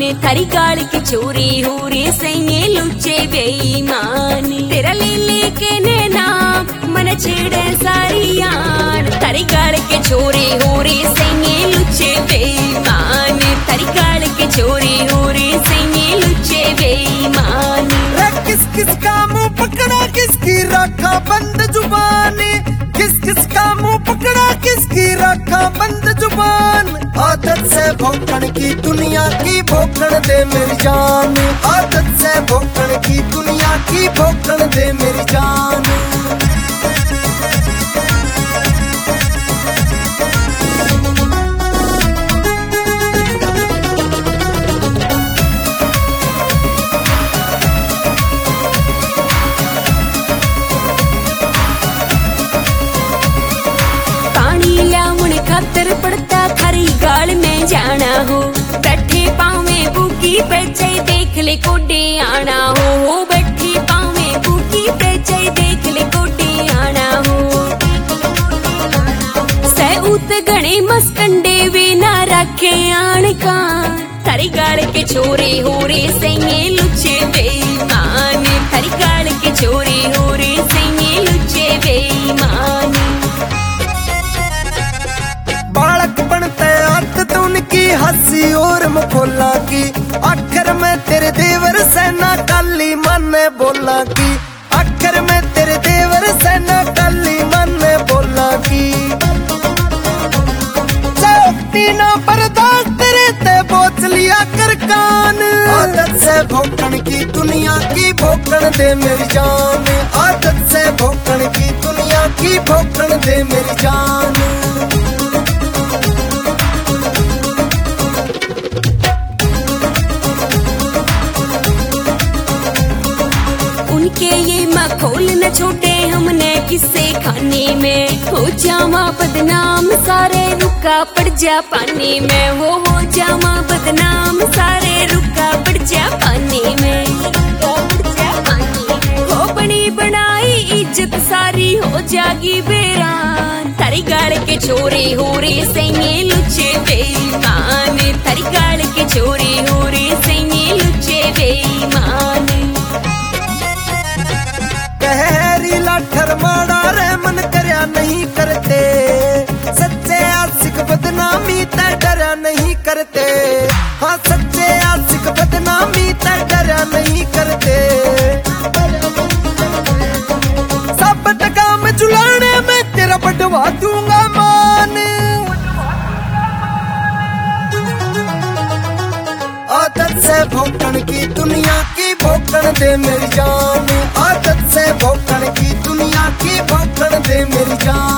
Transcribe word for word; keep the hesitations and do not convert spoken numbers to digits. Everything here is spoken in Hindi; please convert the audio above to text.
थारी गाल की चोरी हो रे सही लुच्चे बेईमान। तेरा ले लेके नैना मन छेड़े सारी यान, थारी गाल के चोरी हो रे सही लुच्चे बेईमान। थारी गाल के चोरी हो रे सही लुच्चे बेईमान। किस किस का मुंह पकड़ा किसकी रखा बंद जुबानी, किस किस का मुंह पकड़ा किसकी रखा बंद जुबान। आदत से भौंकण की दुनिया की भौंकण दे मेरी जान, आदत से भौंकण की दुनिया की भौंकण दे मेरी जान। खातर पड़ता थारी गाल में जाना हो, बैठे पावे बुकी पेचे देख ले कोडे आना हो। हो बैठी पावे बुकी पेचे देख ले कोडे आना हो। सह उत गणे मस्कंडे वे ना रखे आन का, थारी गाल के छोरे हो रे सही लुच्चे बेईमान। थारी गाल के छोरे हो रे सही लुच्चे बेईमान। बालक बनते आदत उनकी हंसी और मखोला की, आखिर में तेरे देवर सेना काली मन बोला की, आखिर में तेरे देवर सेना काली मन बोला की। चौकती ना बर्दाश्त तेरे ते बोझ लिया कर कान, आदत से भौंकण की दुनिया की भौंकण दे मेरी जान, आदत से भौंकण की दुनिया की भौंकण दे मेरी जान। उनके ये मखौल न छोटे हमने किस्से खाने में, हो जावा बदनाम सारे रुका पड़ जा पानी में। वो हो जावा बदनाम सारे रुका पड़ जा पानी में, हो बनी बनाई इज्जत सारी हो जागी बेरान। थारी गाल के छोरे हो रे सही लुच्चे बेईमान। थारी गाल के छोरे हो रे सही लुच्चे बेईमान। कहरी लाठर माड़ा रे मन करया नहीं करते, सच्चे आशिक बदनामी ते डरा नहीं करते। हाँ सच्चे आशिक बदनामी ते डरा नहीं करते। सब टका में जुलाने में तेरा बढ़वा दूंगा मान, आदत से भौंकण की दुनिया की भौंकण दे मेरी जान, आदत से भौंकण की दुनिया की भौंकण दे मेरी जान।